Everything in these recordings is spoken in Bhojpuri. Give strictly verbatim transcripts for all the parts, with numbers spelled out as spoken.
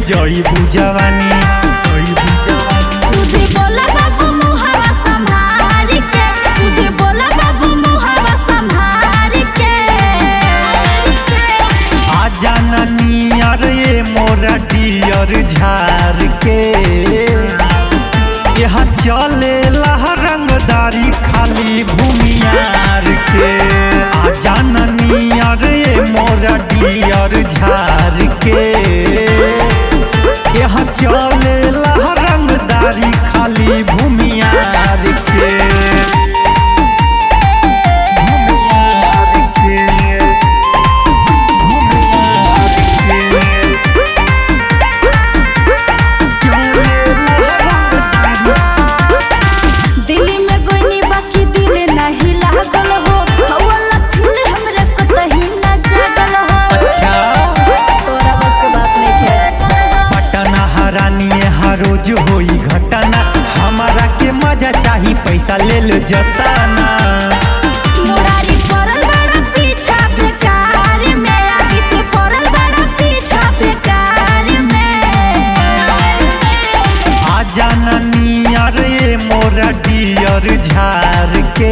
जई बुझवानी जई बुझवानी। सुधी बोला बाबू मुहावा संभार के, सुधी बोला बाबू मुहावा संभार के। आजा ननियर ये मोरा डियर झार के, यहाँ चले रंगदारी खाली भूमियार के। आजा ननियर ये मोरा डियर झार के, यहाँ चले रंगदारी खाली भूमियार के। भूमियार के, भूमियार के, दिल्ली में गोइनी बाकी दिल नहीं लागल हो, हवाला फूल हमरे कतही ना जागल हो। अच्छा तोरा बस के बात नहीं है। पटना हरानी हर रोज होई घटना, हमारा के मजा चाही पैसा ले लो जताना। मुरारी पड़ल बड़ा पीछा बेकार में, आगे थे पड़ल बड़ा पीछा बेकार में। आजा ननियर ये मोरा डियर झार के,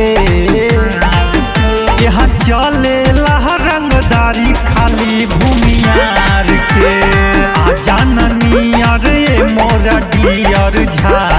यहाँ चले रंगदारी खाली भूमियार के। आजा ननियर ये मोरा डियर झार